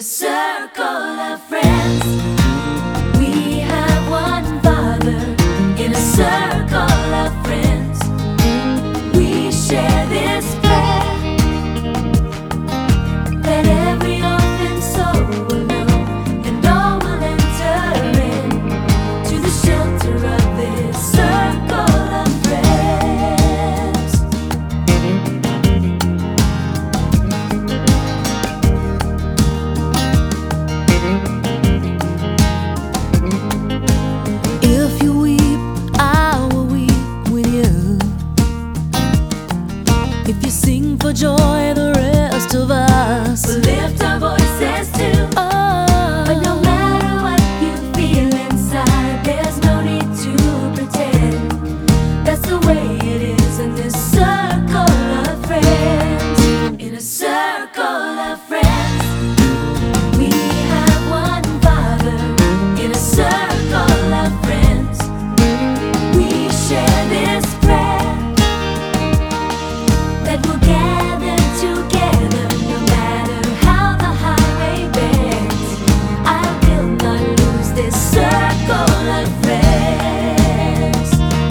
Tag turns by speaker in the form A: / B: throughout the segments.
A: a circle of friends. We have one Father in a circle of friends. We share this prayer that every orphan soul will know, and all will enter in to the shelter of this circle of friends. If you weep, I will weep with you. If you sing for joy, the rest of us will lift our voices too. Oh. But no matter what you feel inside, there's no need to pretend. That's the way it is in this circle of friends. In a circle of friends, we have one Father in a circle of friends. We share this prayer that we'll gather together no matter how the highway bends. I will not lose this circle of friends.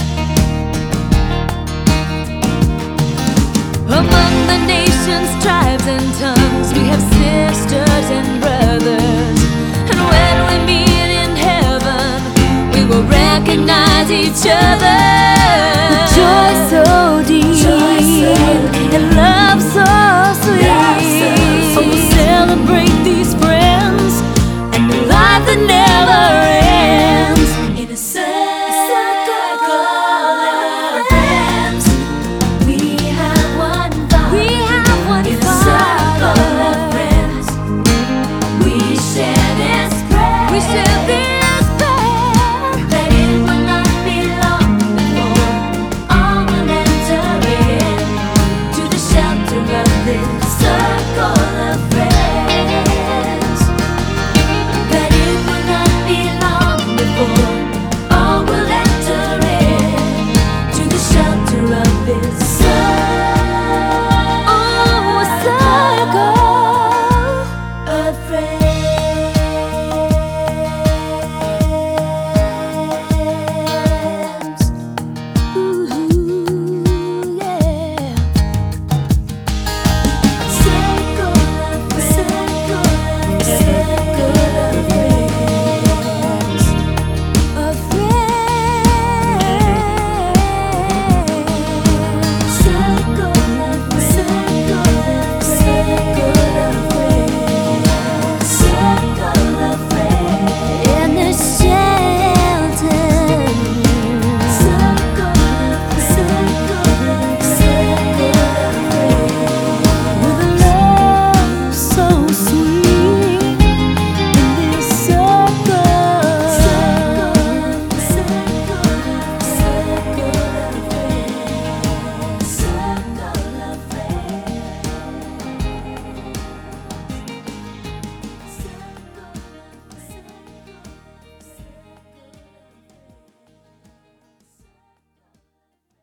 A: Among the nations, tribes and tongues, we have sisters and brothers. And when we meet in heaven, we will recognize each other.